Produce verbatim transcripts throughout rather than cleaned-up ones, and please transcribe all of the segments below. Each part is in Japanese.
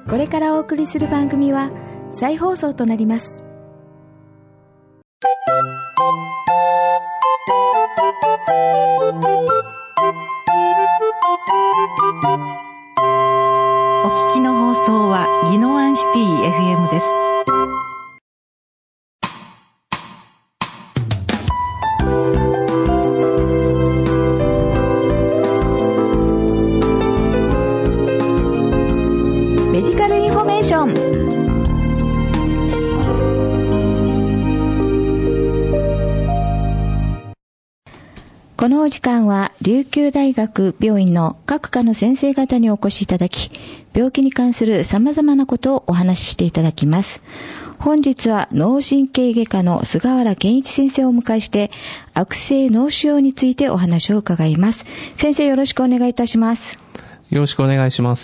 これからお送りする番組は再放送となります。 お聞きの放送は宜野湾シティ エフエム です。 メディカルインフォメーション。このお時間は琉球大学病院の各科の先生方にお越しいただき、病気に関する様々なことをお話ししていただきます。本日は脳神経外科の菅原健一先生をお迎えして、悪性脳腫瘍についてお話を伺います。先生、よろしくお願いいたします。 よろしくお願いします。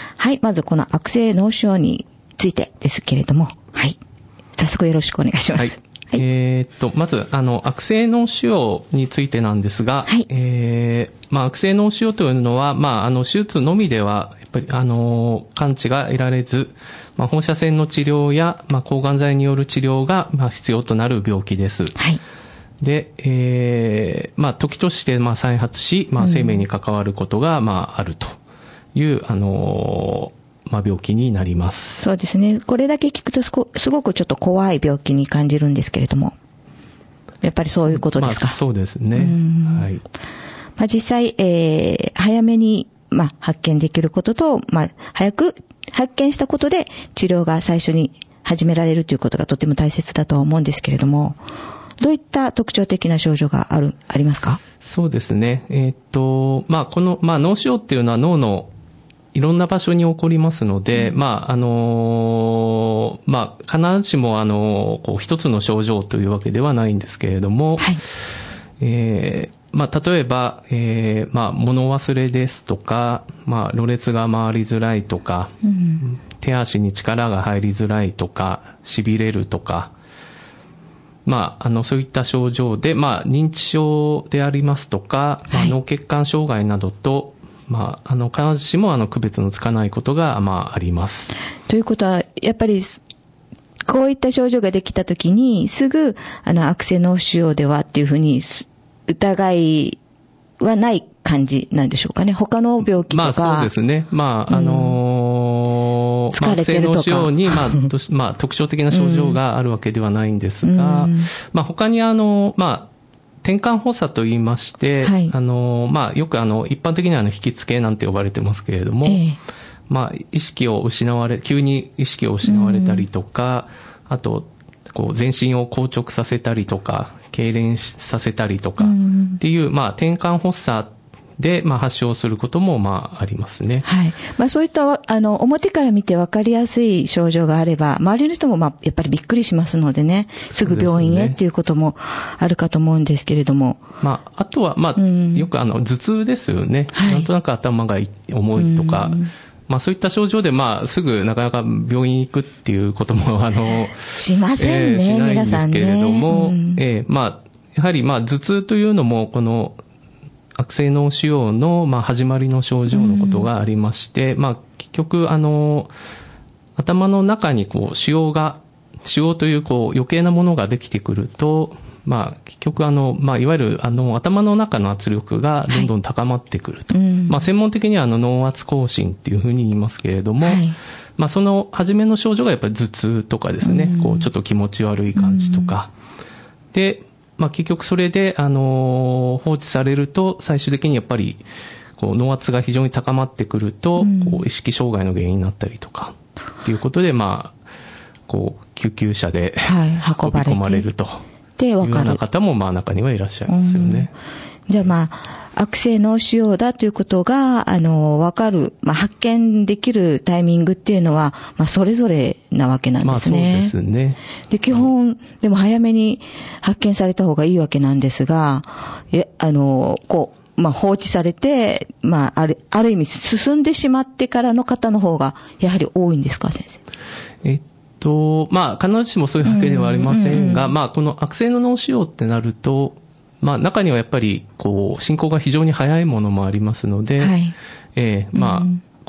はい、まずこの悪性脳腫瘍についてですけれども、はい、早速よろしくお願いします。 はいはい、えー、っとまずあの悪性脳腫瘍についてなんですが、はい、えーまあ、悪性脳腫瘍というのは、まあ、あの手術のみではやっぱりあの完治が得られず、まあ、放射線の治療や、まあ、抗がん剤による治療が、まあ、必要となる病気です。はい、で、えーまあ、時として、まあ、再発し、まあ、生命に関わることが、まあ、あるという、あのまあ、病気になります。 そうですね。これだけ聞くとすご、すごくちょっと怖い病気に感じるんですけれども、やっぱりそういうことですか。 まあ、そうですね。はい。 まあ、実際、えー、早めに、まあ、発見できることと、まあ、早く発見したことで治療が最初に始められるということがとても大切だとは思うんですけれども、どういった特徴的な症状がある、ありますか？ そうですね。えー、っと、まあ、この、まあ、脳腫瘍っていうのは脳のいろんな場所に起こりますので、うん、まあ、あのー、まあ、必ずしも、あのー、こう、一つの症状というわけではないんですけれども、はい、えー、まあ、例えば、えー、まあ、物忘れですとか、まあ、ろれつが回りづらいとか、うん、手足に力が入りづらいとか、痺れるとか、まあ、あの、そういった症状で、まあ、認知症でありますとか、まあ、脳血管障害などと、まあ、あの、必ずしも、あの、区別のつかないことが、まあ、あります。 ということは、やっぱり、こういった症状ができたときに、すぐ、あの、悪性脳腫瘍ではっていうふうに、疑いはない感じなんでしょうかね。他の病気とか。 まあ、そうですね。まあ、あのー、うん、疲れてるとか。悪性脳腫瘍に、まあ、まあ、特徴的な症状があるわけではないんですが、うん、まあ、他にあの、まあ、転換発作と言いまして、はい、あの、まあ、よくあの、一般的にはあの、引きつけなんて呼ばれてますけれども、えー、まあ、意識を失われ、急に意識を失われたりとか、うん、あと、こう、全身を硬直させたりとか、痙攣させたりとか、っていう、うん、まあ、転換発作で、まあ、発症することも、まあ、ありますね。 はい。まあ、そういった、あの、表から見て分かりやすい症状があれば、周りの人も、まあ、やっぱりびっくりしますのでね、すぐ病院へっていうこともあるかと思うんですけれども。 まあ、あとは、まあ、うん、よくあの、頭痛ですよね。はい、なんとなく頭が重いとか、うん、まあ、そういった症状で、まあ、すぐなかなか病院行くっていうことも、あの、 しませんね、 えー、しないんですけれども、 うん、 えー、まあ、やはり、まあ、頭痛というのも、この、悪性脳腫瘍の、まあ、始まりの症状のことがありまして、うん、まあ、結局、あの、頭の中に、こう、腫瘍が、腫瘍という、こう、余計なものができてくると、まあ、結局、あの、まあ、いわゆる、あの、頭の中の圧力がどんどん高まってくると。はい、うん、まあ、専門的には、あの、脳圧亢進っていうふうに言いますけれども、はい、まあ、その、初めの症状がやっぱり頭痛とかですね、うん、こう、ちょっと気持ち悪い感じとか、うん、で、まあ、結局それで、あのー、放置されると、最終的にやっぱり、こう、脳圧が非常に高まってくると、うん、こう、意識障害の原因になったりとか、っていうことで、まあ、こう、救急車で、はい、運び込まれると。で、わかる。いうような方も、まあ、中にはいらっしゃいますよね。 うん、じゃあ、まあ、悪性脳腫瘍だということが、あの、わかる、まあ、発見できるタイミングっていうのは、まあ、それぞれなわけなんですね。 まあ、そうですね。 で、基本、はい、でも早めに発見された方がいいわけなんですが、え、あの、こう、まあ、放置されて、まあ、ある、ある意味進んでしまってからの方の方が、やはり多いんですか、先生。 えっと、まあ、必ずしもそういうわけではありませんが、うんうんうん、まあ、この悪性の脳腫瘍ってなると、まあ、中にはやっぱり、こう、進行が非常に早いものもありますので、はい、えー、まあ、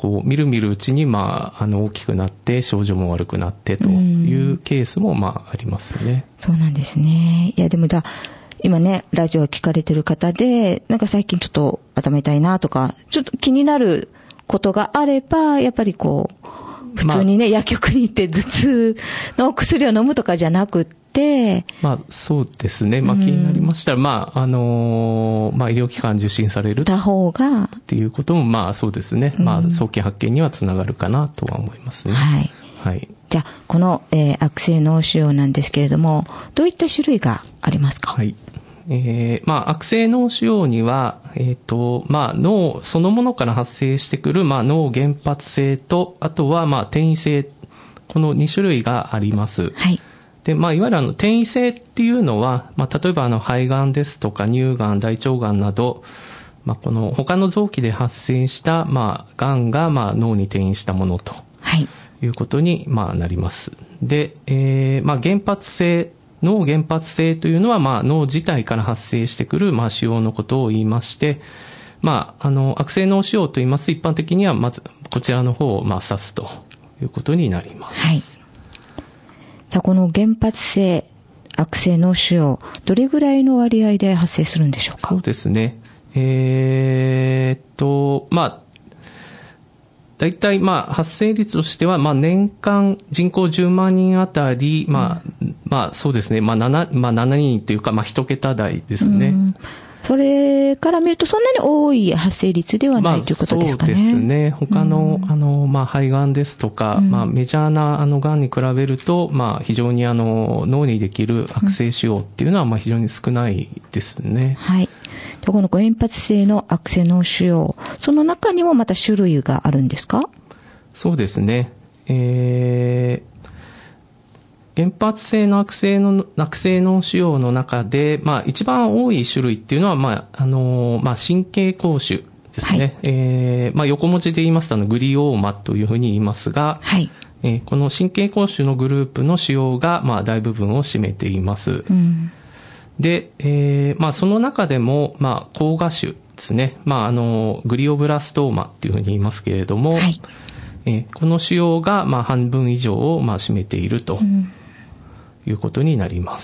こう、みるみるうちに、まあ、あの、大きくなって、症状も悪くなってというケースも、まあ、ありますね。 そうなんですね。いや、でもじゃあ、今ね、ラジオを聞かれてる方で、なんか最近ちょっと頭痛いなとか、ちょっと気になることがあれば、やっぱりこう、普通にね、まあ、薬局に行って頭痛の薬を飲むとかじゃなくて、 まあ、そうですね。まあ、気になりましたら、まあ、あのー、まあ、医療機関受診されるた方が、 っていうことも、まあ、そうですね。まあ、早期発見にはつながるかなとは思いますね。 はい。 はい。 じゃあ、この、えー、悪性脳腫瘍なんですけれども、どういった種類がありますか？ はい。えー、まあ、悪性脳腫瘍には、えっと、まあ、脳そのものから発生してくる、まあ、脳原発性と、あとは、まあ、転移性、このに種類があります。 はい。 で、まあ、いわゆるあの、転移性っていうのは、まあ、例えばあの、肺がんですとか、乳がん、大腸がんなど、まあ、この他の臓器で発生した、まあ、がんが、まあ、脳に転移したものと、はい、いうことに、まあ、なります。で、えー、まあ、原発性、脳原発性というのは、まあ、脳自体から発生してくる、まあ、腫瘍のことを言いまして、まあ、あの、悪性脳腫瘍と言いますと、一般的には、まず、こちらの方を、まあ、指すということになります。 はい。さあ、この原発性、悪性脳腫瘍、どれぐらいの割合で発生するんでしょうか？ そうですね。えー、っと、まあ、大体、まあ、発生率としては、まあ、年間人口じゅうまんにんあたり、まあ、うん、まあ、そうですね、まあ、7、まあ、ななにんというか、まあ、一桁台ですね。うん、 それから見ると、そんなに多い発生率ではない、まあ、ということですかね。 そうですね。他の、うん、あの、まあ、肺がんですとか、うん、まあ、メジャーな、あの、がんに比べると、まあ、非常に、あの、脳にできる悪性腫瘍っていうのは、まあ、非常に少ないですね。 はい。この原発性の悪性脳腫瘍、その中にもまた種類があるんですか？ そうですね。えー、原発性の悪性の悪性脳腫瘍の中で、まあ、一番多い種類っていうのは、まあ、あの、まあ、神経膠腫ですね。はい、えー、まあ、横文字で言いますと、あの、グリオーマというふうに言いますが、はい、えー、この神経膠腫のグループの腫瘍が、まあ、大部分を占めています。うん、で、えー、まあ、その中でも、まあ、膠芽腫ですね。まあ、あの、グリオブラストーマっていうふうに言いますけれども、はい、えー、この腫瘍が、まあ、半分以上を、まあ、占めているということになります。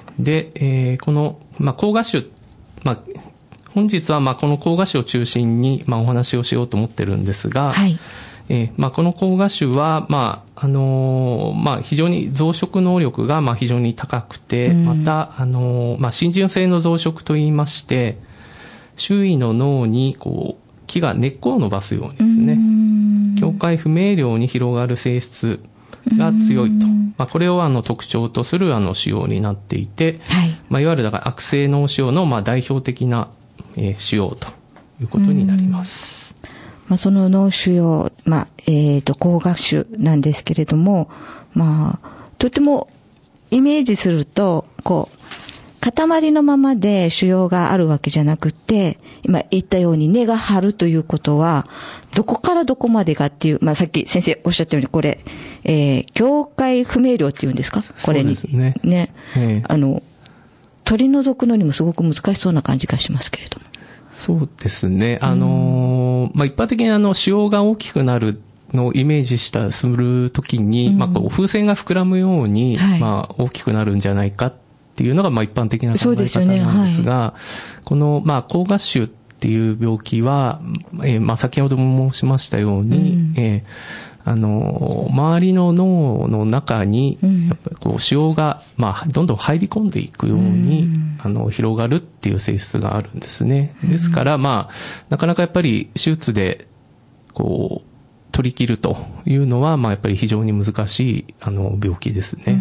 うん、で、えー、この、まあ、膠芽腫、まあ、本日は、まあ、この膠芽腫を中心に、まあ、お話をしようと思ってるんですが、はい、えー、まあ、この膠芽腫は、まあ、あのー、まあ、非常に増殖能力が、まあ、非常に高くて、うん、また、あのー、まあ、浸潤性の増殖といいまして、周囲の脳に、こう、木が根っこを伸ばすようにですね、境界不明瞭に広がる性質が強いと。まあ、これをあの特徴とするあの腫瘍になっていて、はい、まあ、いわゆるだから悪性脳腫瘍のまあ代表的な、えー、腫瘍ということになります。 まあ、その脳腫瘍、まあ、えっと、膠芽腫なんですけれども、まあ、とてもイメージすると、こう、塊のままで腫瘍があるわけじゃなくて、今言ったように根が張るということは、どこからどこまでかっていう、まあさっき先生おっしゃったように、これ、えー、境界不明瞭っていうんですか？これに。 そうですね。 ね。えー、あの、取り除くのにもすごく難しそうな感じがしますけれども。 そうですね。あのー、まあ一般的にあの、腫瘍が大きくなるのをイメージしたするときに、うん、まあこう風船が膨らむように、はい、まあ大きくなるんじゃないかっていうのがまあ一般的な考え方なんですが、ね、はい、このまあ膠芽腫っていう病気は、えー、まあ先ほども申しましたように、うん、えー、あの周りの脳の中にやっぱりこう腫瘍がまあどんどん入り込んでいくように、うん、あの広がるっていう性質があるんですね。ですからまあなかなかやっぱり手術でこう取り切るというのはまあやっぱり非常に難しいあの病気ですね。うん、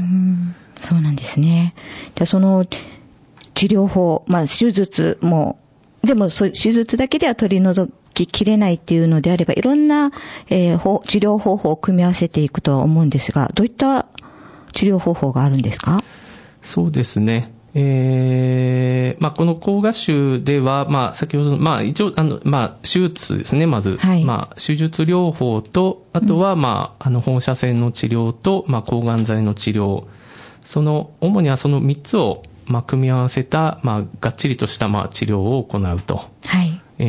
そうなんですね。じゃあその治療法、まあ手術も、でも手術だけでは取り除ききれないっていうのであれば、いろんな、えー、治療方法を組み合わせていくとは思うんですが、どういった治療方法があるんですか？ そうですね。えー、まあ、この膠芽腫では、まあ、先ほど、まあ、一応、あの、まあ、手術ですね、まず。はい、まあ、手術療法と、あとは、まあ、あの、放射線の治療と、まあ、抗がん剤の治療。その、主にはそのみっつを、まあ、組み合わせた、まあ、がっちりとした、まあ、治療を行うと。はい。えー、っ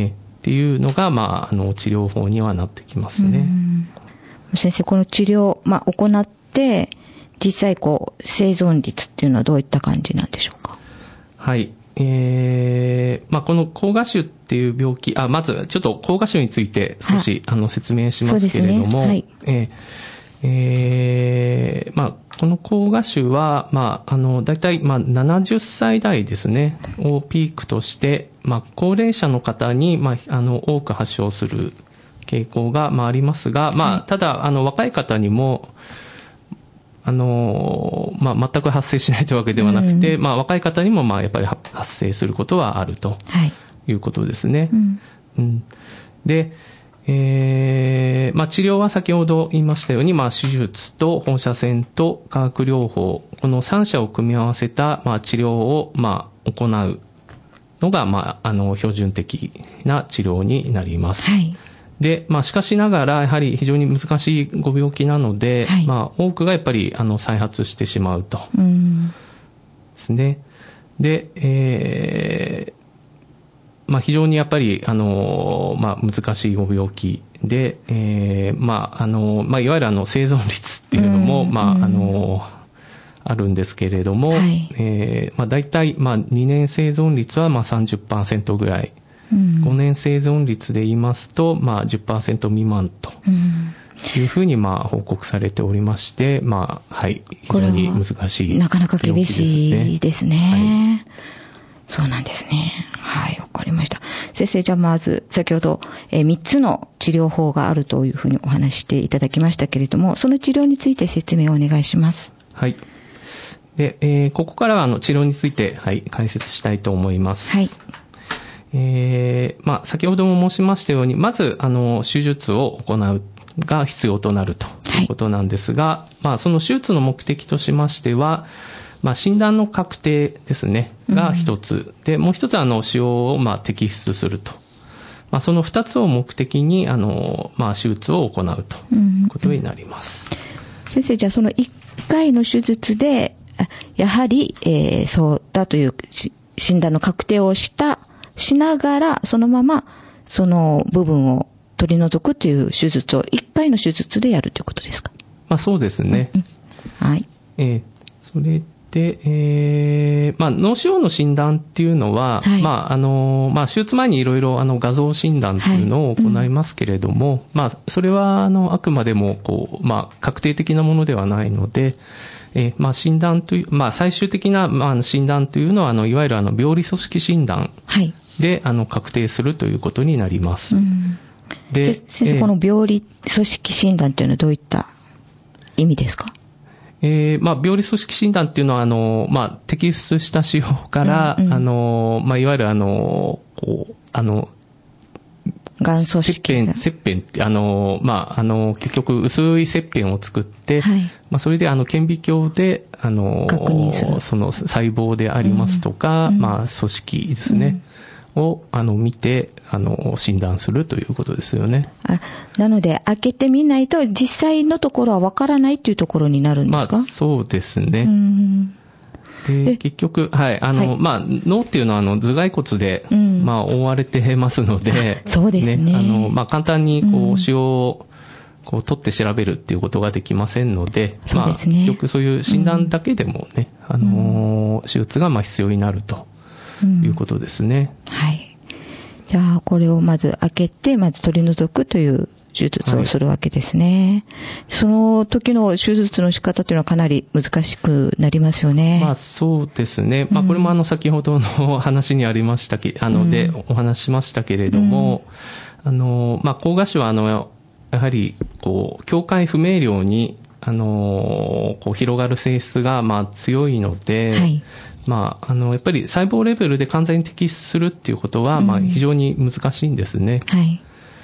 っていうのが、まあ、あの治療法にはなってきますね。 先生、この治療、まあ、行って実際こう生存率っていうのはどういった感じなんでしょうか？ はい、えーまあ、この膠芽腫っていう病気、あまずちょっと膠芽腫について少し、はい、あの説明しますけれども、ね、はい、えーえーまあ、この膠芽腫は、まあ、あの大体、まあ、ななじゅっさい代ですねをピークとして、まあ、高齢者の方に、まあ、あの多く発症する傾向が、まあ、ありますが、まあはい、ただあの若い方にもあの、まあ、全く発生しないというわけではなくて、うんまあ、若い方にもまあやっぱり発生することはあるということですね。はいうんうん、でえーまあ、治療は先ほど言いましたように、まあ、手術と放射線と化学療法、このさん者を組み合わせた、まあ、治療を、まあ、行うのが、まあ、あの標準的な治療になります。はい、で、まあ、しかしながらやはり非常に難しいご病気なので、はいまあ、多くがやっぱりあの再発してしまうとですね。で、えーまあ、非常にやっぱり、あの、まあ、難しいご病気で、えー、まあ、あの、まあ、いわゆるあの、生存率っていうのも、うん、まあ、あの、あるんですけれども、はい、えー、まあ、大体、まあ、にねん生存率は、まあ、さんじゅっパーセント ぐらい、うん、ごねん生存率で言いますと、まあ、じゅっパーセント 未満と。うんいうふうにまあ報告されておりまして、まあ、はい、非常に難しい、 なかなか厳しいですね。はいそうなんですね。はい、わかりました。先生、じゃあまず、先ほど、えー、みっつの治療法があるというふうにお話ししていただきましたけれども、その治療について説明をお願いします。 はい。で、えー、ここからはあの治療について、はい、解説したいと思います。はい。えー、まあ、先ほども申しましたように、まず、あの、手術を行うが必要となるということなんですが、はい、まあ、その手術の目的としましては、まあ、診断の確定ですねが一つ、うん、でもう一つはあの使用をまあ摘出すると、まあ、その二つを目的にあの、まあ、手術を行うということになります。 うん、先生、じゃあその一回の手術でやはり、えー、そうだという診断の確定をしたしながらそのままその部分を取り除くという手術を一回の手術でやるということですか？ まあ、そうですね。うんうん、はい。えー、それで、えー、まあ、脳腫瘍の診断っていうのは、はい、まあ、あの、まあ、手術前にいろいろ、あの、画像診断っていうのを行いますけれども、はいうん、まあ、それは、あの、あくまでも、こう、まあ、確定的なものではないので、えー、まあ、診断という、まあ、最終的な、まあ、診断というのは、あの、いわゆる、あの、病理組織診断で、はい、あの、確定するということになります。うん、 で、先生、えー、この病理組織診断というのはどういった意味ですか？ えー、まあ、病理組織診断っていうのは、あの、まあ、摘出した腫瘍から、うんうん、あの、まあ、いわゆるあの、こう、あの、 がん組織。 切片、切片って、あの、まあ、あの、結局、薄い切片を作って、はい、まあ、それで、あの、顕微鏡で、あの、 確認する。 その細胞でありますとか、うん、まあ、組織ですね。うんをあの見てあの診断するということですよね。 あ、なので開けてみないと実際のところはわからないというところになるんですか？ まあ、そうですね。うんで結局、はいあのはいまあ、脳っていうのはあの頭蓋骨で、うんまあ、覆われてますので、 そうですね。 ねあのまあ、簡単にこう腫瘍をこう取って調べるっていうことができませんので、 そうですね。 まあ、結局そういう診断だけでもね、うんあの手術がまあ必要になると。うん、いうことですね。 はい。じゃあ、これをまず開けて、まず取り除くという手術をするわけですね。はい、その時の手術の仕方というのはかなり難しくなりますよね。 まあ、そうですね。まあ、これもあの、先ほどの話にありましたけ、あの、で、お話ししましたけれども、うん、あの、まあ、膠芽腫はあの、やはり、こう、境界不明瞭に、あの、こう、広がる性質が、まあ、強いので、はいまあ、あのやっぱり細胞レベルで完全に摘出するっていうことは、うん、まあ、非常に難しいんですね。はい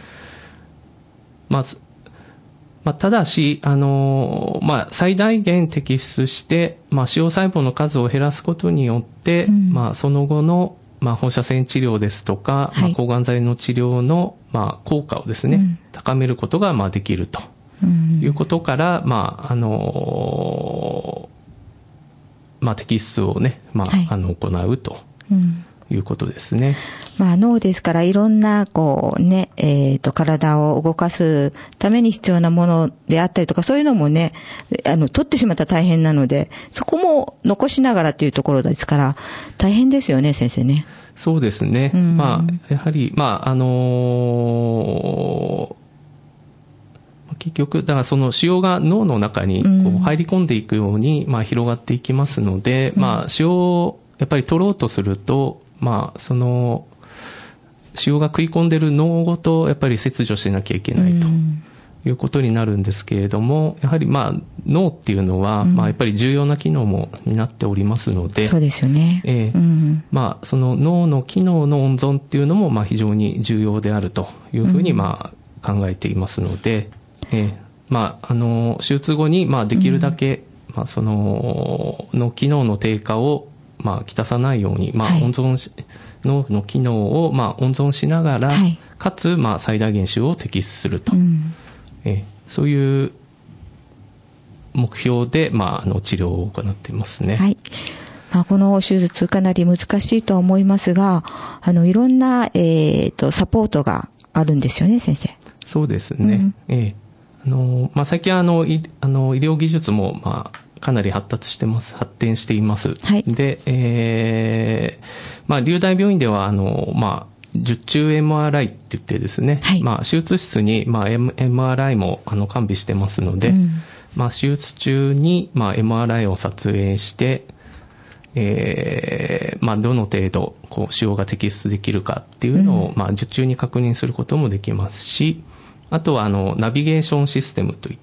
まずまあ、ただし、あのまあ、最大限摘出して、まあ、腫瘍細胞の数を減らすことによって、うんまあ、その後の、まあ、放射線治療ですとか、はいまあ、抗がん剤の治療の、まあ、効果をですね、うん、高めることが、まあ、できるということから、まああのまあ、摘出をね、まあ、はい、あの行うということですね。 まあ脳ですからいろんなこうね、えっと体を動かすために必要なものであったりとかそういうのもね、あの取ってしまったら大変なので、そこも残しながらっていうところですから大変ですよね先生ね。 そうですね。うん、まあやはりまああのー結局、だからその腫瘍が脳の中にこう入り込んでいくように、まあ広がっていきますので、うん、まあ腫瘍をやっぱり取ろうとすると、まあその腫瘍が食い込んでる脳ごとやっぱり切除しなきゃいけないということになるんですけれども、やはりまあ脳っていうのは、まあやっぱり重要な機能も担っておりますので、 そうですよね。 えーうん、まあその脳の機能の温存っていうのもまあ非常に重要であるというふうにまあ考えていますので、えー、まああの手術後にまあできるだけ、うん、まあその脳機能の低下をまあきたさないようにまあ温存し、はい、脳の機能をまあ温存しながら、はい、かつまあ最大限腫瘍を摘出すると、うん、えー、そういう目標でまああの治療を行っていますね。 はい。まあ、この手術かなり難しいとは思いますが、あのいろんなえっとサポートがあるんですよね先生。 そうですね。うん、えーあのまあ、最近はあのいあの医療技術も、まあ、かなり発達してます、発展しています。はい、で、えーまあ、龍大病院ではあの、まあ、術中 エムアールアイ って言ってですね、はい、まあ、手術室に、まあ、エムアールアイ もあの完備してますので、うん、まあ、手術中に、まあ、エムアールアイ を撮影して、えーまあ、どの程度こう腫瘍が摘出できるかっていうのを、うん、まあ、術中に確認することもできますし、あとはあのナビゲーションシステムといって、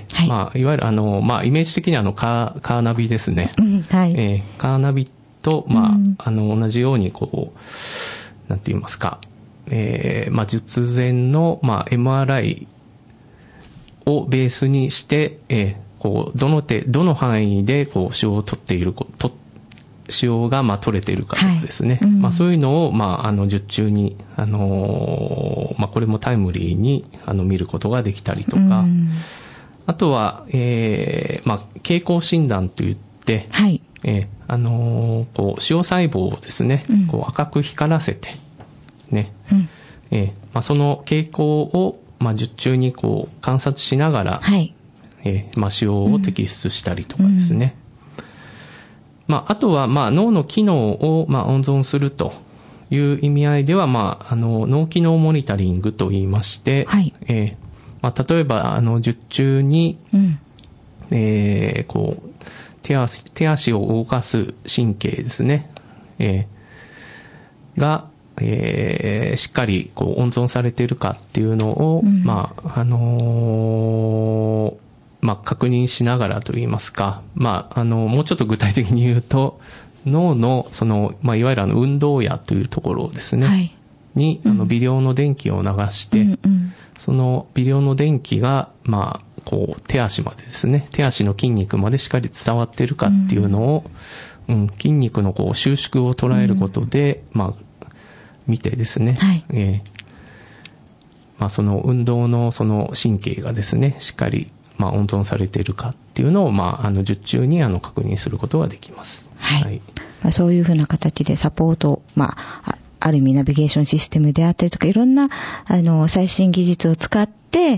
はい、まあ、いわゆるあの、まあ、イメージ的にはあのカー、カーナビですね、うん、はい、えー、カーナビと、まあ、うん、あの同じようにこうなんて言いますか、えーまあ、術前の、まあ、エムアールアイ をベースにして、えー、こうどの手どの範囲でこう腫瘍を取っていると腫瘍がまあ取れているかとかですね、はい、うん、まあ、そういうのを、まあ、あの術中に、あのーまあ、これもタイムリーにあの見ることができたりとか、うん、あとは、えーまあ、経口診断といって、はい、えーあのー、こう腫瘍細胞をですね、うん、こう赤く光らせて、ね、うん、えーまあ、その傾向を、まあ、術中にこう観察しながら、はい、えーまあ、腫瘍を摘出したりとかですね、うんうん、まあ、あとは、まあ、脳の機能を、まあ、温存するという意味合いでは、まあ、あの、脳機能モニタリングと言いまして、はい、えーまあ、例えば、あの、術中に、うん、えー、こう、手足、手足を動かす神経ですね、えー、が、えー、しっかり、こう、温存されているかっていうのを、うん、まあ、あのー、まあ、確認しながらといいますか、まあ、あのもうちょっと具体的に言うと脳のその、まあ、いわゆるあの運動野というところですね、はい、に、うん、あの微量の電気を流して、うんうん、その微量の電気が、まあ、こう手足までですね、手足の筋肉までしっかり伝わっているかっていうのを、うんうん、筋肉のこう収縮を捉えることで、うん、まあ、見てですね、はい、えーまあ、その運動のその神経がですねしっかりまあ、温存されているかっていうのを、まあ、あの術中にあの確認することができます。はい。はい、 まあ、そういうふうな形でサポート、まあ、ある意味ナビゲーションシステムであったりとか、いろんな、あの、最新技術を使って、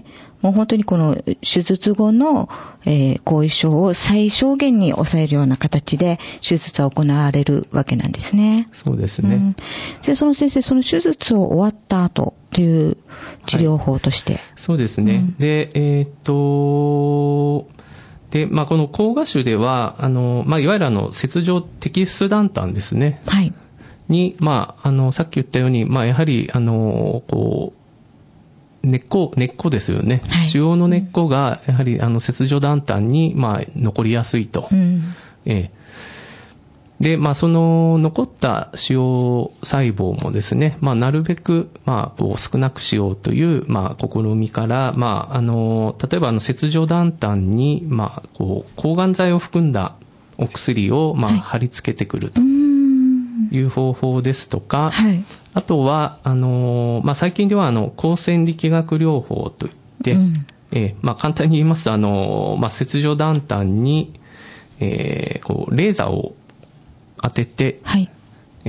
もう本当にこの手術後の、えー、後遺症を最小限に抑えるような形で手術は行われるわけなんですね。 そうですね。うん、 で、その先生、その手術を終わった後という治療法として。はい、 そうですね。うん、で、えー、っと、で、まあ、この膠芽腫では、あの、まあ、いわゆるあの、切除摘出断端ですね。はい。に、まあ、あの、さっき言ったように、まあ、やはり、あの、こう、根っこ、根っこですよね。はい、腫瘍の根っこが、やはり、あの、切除断端に、まあ、残りやすいと。うん、ええ。で、まあ、その、残った腫瘍細胞もですね、まあ、なるべく、まあ、こう、少なくしようという、まあ、試みから、まあ、あの、例えば、あの、切除断端に、まあ、こう、抗がん剤を含んだお薬を、まあ、貼り付けてくるという方法ですとか、はい、あとは、あの、まあ、最近では、あの、光線力学療法といって、うん、えー、まあ、簡単に言いますと、あの、まあ、切除断端に、えー、こう、レーザーを当てて、はい、えー、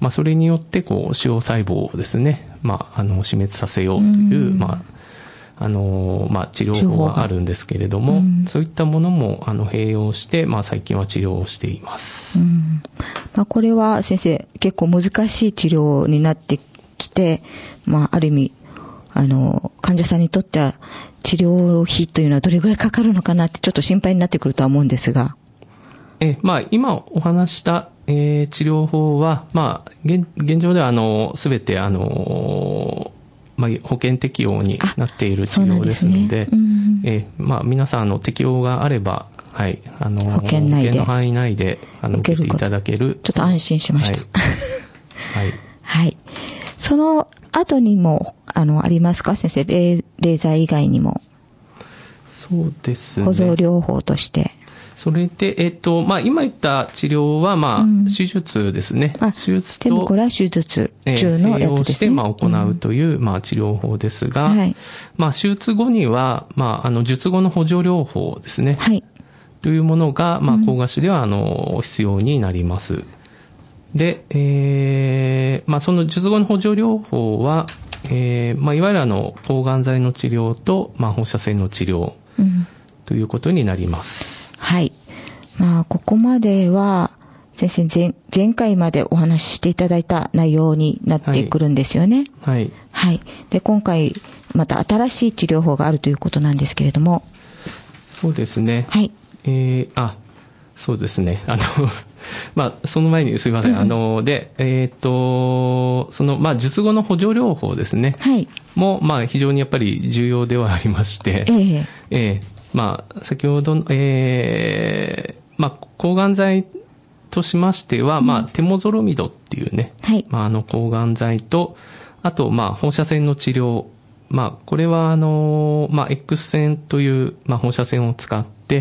まあ、それによって、こう、腫瘍細胞をですね、まあ、あの、死滅させようという、まあ、あの、まあ、治療法があるんですけれども、そういったものも、あの、併用して、まあ、最近は治療をしています。 うん、まあ、これは、先生、結構難しい治療になってきて、まあ、ある意味、あの、患者さんにとっては、治療費というのはどれぐらいかかるのかなって、ちょっと心配になってくるとは思うんですが。 え、まあ、今お話した、えー、治療法は、まあ、現、現状では、あの、すべて、あの、まあ、保険適用になっている治療ですので、え、まあ、皆さん、あの、適用があれば、はい、あの、 保険内で。 保険の範囲内で、あの、受けていただける。 ちょっと安心しました。 はい。はい。 はい。その後にも、あの、ありますか先生、レーザー以外にも。 そうですね。 保存療法として。 それで、えっと、まあ、今言った治療は、まあ、うん、手術ですね。手術と。 でもこれは手術中のやつですね。併用して、 まあ、行うという、うん、まあ、治療法ですが、はい、まあ、手術後には、まあ、あの、術後の補助療法ですね。はい。というものが、まあ、高画種では、あの、必要になります。で、えー、まあ、その術後の補助療法は、えー、まあ、いわゆるあの、抗がん剤の治療と、まあ、放射線の治療、うん、ということになります。 はい。まあ、ここまでは、先生、前、前回までお話ししていただいた内容になってくるんですよね。 はい。はい。 はい。で、今回、また新しい治療法があるということなんですけれども。 そうですね。 はい。 えー、あ、そうですね。あの、まあ、その前にすみません。うん、あの、で、えっ、ー、と、その、まあ、術後の補助療法ですね。 はい。 も、まあ、非常にやっぱり重要ではありまして。 えええーまあ、先ほど、えー、まあ、抗がん剤としましては、うん、まあ、テモゾロミドっていうね、 はい。 まあ、あの、抗がん剤と、あと、まあ、放射線の治療。まあ、これは、あの、まあ、X 線という、まあ、放射線を使って、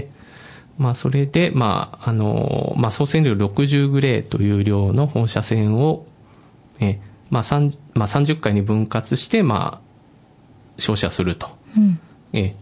まあ、それで、まあ、あの、まあ、総線量ろくじゅうグレーという量の放射線を、え、まあ、三、まあ、さんじゅっかいに分割して、まあ、照射すると。 うん。 え、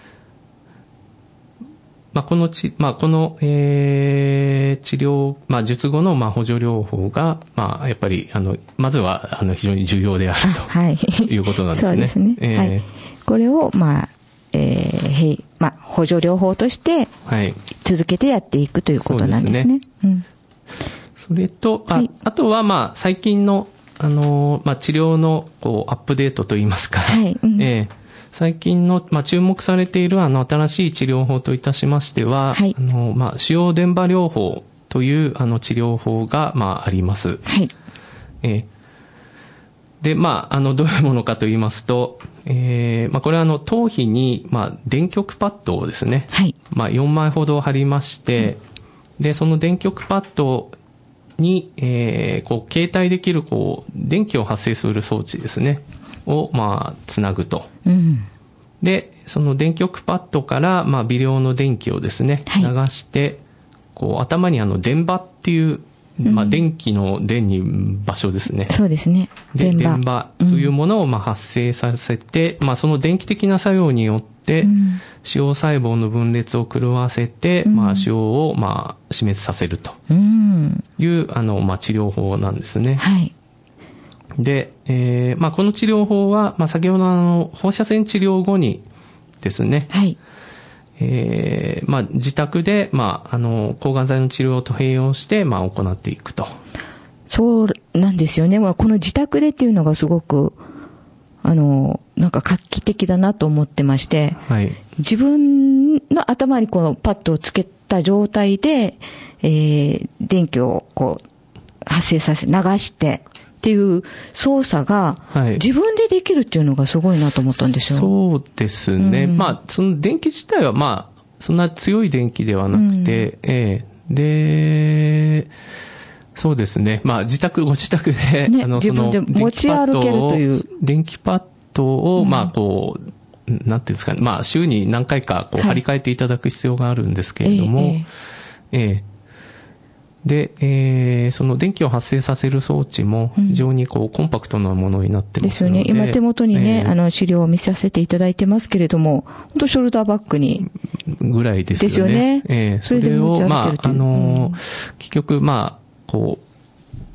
まあ、このち、まあ、この、えー、治療、まあ、術後の、まあ、補助療法が、まあ、やっぱり、あの、まずは、あの、非常に重要であると、はい、いうことなんですね。 そうですね。えー、はい。これを、まあ、えー、へまあ、補助療法として、はい。続けてやっていくということなんですね。そうですね。うん。 それと、あ、はい、あとは、まあ、最近の、あの、まあ、治療の、こう、アップデートといいますか、 はい。うん、 えー最近の、まあ、注目されているあの新しい治療法といたしましては、はい、あの、まあ、腫瘍電波療法というあの治療法が、まあ、あります。 はい。 えー、で、まあ、あの、どういうものかと言いますと、えー、まあ、これはあの、頭皮に、まあ、電極パッドをですね、 はい。 まあ、よんまいほど貼りまして、うん、で、その電極パッドに、えー、こう、携帯できる、こう、電気を発生する装置ですね。を、まあ、つなぐと。 うん、 で、その電極パッドから、まあ、微量の電気をですね、流して、はい、こう、頭にあの、電場っていう、まあ、電気の電に場所ですね。 そうですね。 で、電場というものを、まあ、発生させて、うん、まあ、その電気的な作用によって、うん、腫瘍細胞の分裂を狂わせて、うん、まあ、腫瘍を、まあ、死滅させるという、あの、まあ、治療法なんですね。 はい。 で、えー、まあ、この治療法は、まあ、先ほどのあの、放射線治療後にですね、 はい。 えー、まあ、自宅で、まあ、あの、抗がん剤の治療と併用して、まあ、行っていくと。 そうなんですよね。まあ、この自宅でっていうのがすごく、あの、なんか画期的だなと思ってまして、 はい。 自分の頭にこのパッドをつけた状態で、えー、電気をこう、発生させ、流して、っていう操作が自分でできるっていうのがすごいなと思ったんですよ。 そうですね。うん、まあ、その電気自体はまあ、そんな強い電気ではなくて、うん、ええで、そうですね。まあ、自宅、ご自宅で、 ね、あの、その、持ち歩けるという。 電気パッドを、まあ、こう、なんていうんですかね。まあ、週に何回か、こう、張り替えていただく必要があるんですけれども、はい、ええええで、えー、その電気を発生させる装置も非常にこう、コンパクトなものになってますので。 ですよね。今手元にね、えー、あの資料を見させていただいてますけれども、本当ショルダーバッグに。 ぐらいですよね。 ですよね。 えー、それを、まあ、あの、うん、結局、まあ、こう、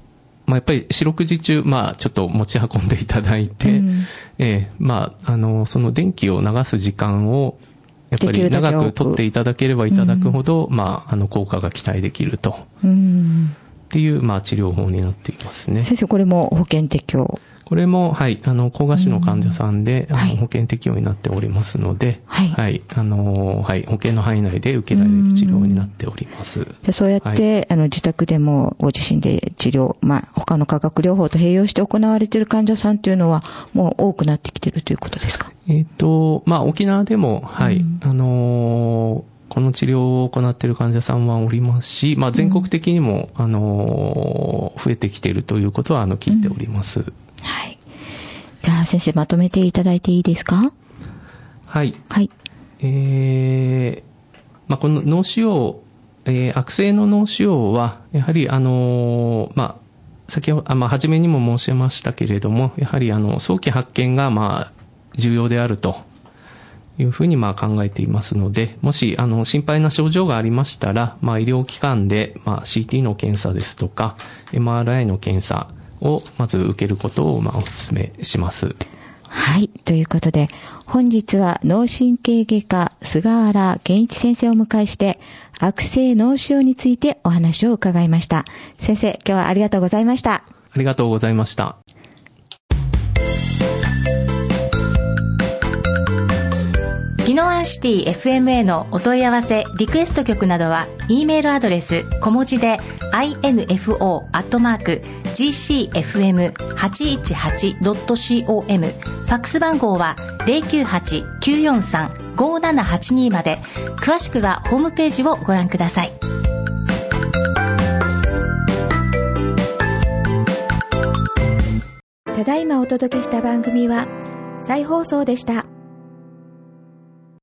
まあ、やっぱり四六時中、まあ、ちょっと持ち運んでいただいて、うん、えー、まあ、あの、その電気を流す時間を、やっぱり長く取っていただければいただくほど、うん、まあ、あの、効果が期待できると。うん、っていう、まあ、治療法になっていますね。 先生、これも保険適用？ これも、はい、あの、高賀市の患者さんで、うん、あの、はい、保険適用になっておりますので、はい、はい、あの、はい、保険の範囲内で受けられる治療になっております。 でそうやって、はい、あの、自宅でもご自身で治療、まあ、他の化学療法と併用して行われている患者さんというのは、もう多くなってきているということですか？ えっと、まあ、沖縄でも、はい、うん、あのー、この治療を行っている患者さんはおりますし、まあ、全国的にも、うん、あのー、増えてきているということは、あの、聞いております。うん、 はい。じゃあ先生まとめていただいていいですか？ はい。 はい。 えー、まあ、この脳腫瘍、えー、悪性の脳腫瘍は、やはりあのー、まあ、先ほど、あまあ、初めにも申しましたけれども、やはりあの、早期発見が、まあ、重要であるというふうに、まあ、考えていますので、もし、あの、心配な症状がありましたら、まあ、医療機関で、まあ、シーティー の検査ですとか、エムアールアイ の検査、をまず受けることをまあお勧めします。 はい。ということで、本日は脳神経外科菅原健一先生をお迎えして、悪性脳腫瘍についてお話を伺いました。先生、今日はありがとうございました。 ありがとうございました。 宜野湾シティ エフエムエー のお問い合わせリクエスト曲などは E メールアドレス小文字で インフォ アットマーク ジーシーエフエムはちいちはち ドット コム ファックス番号は ゼロきゅうはち きゅうよんさん ごななはちに まで。詳しくはホームページをご覧ください。 ただいまお届けした番組は再放送でした。